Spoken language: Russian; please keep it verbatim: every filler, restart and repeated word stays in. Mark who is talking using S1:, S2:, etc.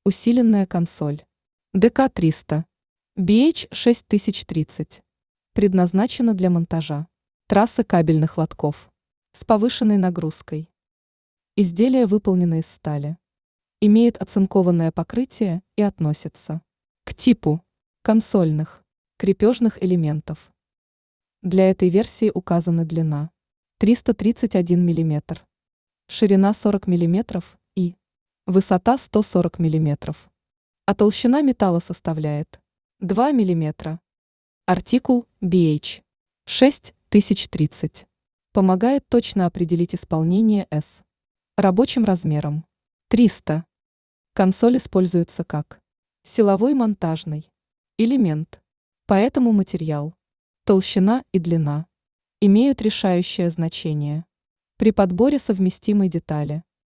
S1: Усиленная консоль. дэ ка триста. би эйч шесть тысяч тридцать. Предназначена для монтажа. Трассы кабельных лотков. С повышенной нагрузкой. Изделие выполнено из стали. Имеет оцинкованное покрытие и относится к типу консольных крепежных элементов. Для этой версии указаны длина триста тридцать один миллиметр, ширина сорок миллиметров и высота сто сорок миллиметров. А толщина металла составляет два миллиметра. Артикул би эйч шесть тысяч тридцать. Помогает точно определить исполнение S. Рабочим размером триста. Консоль используется как силовой монтажный элемент, поэтому материал, толщина и длина имеют решающее значение при подборе совместимой детали.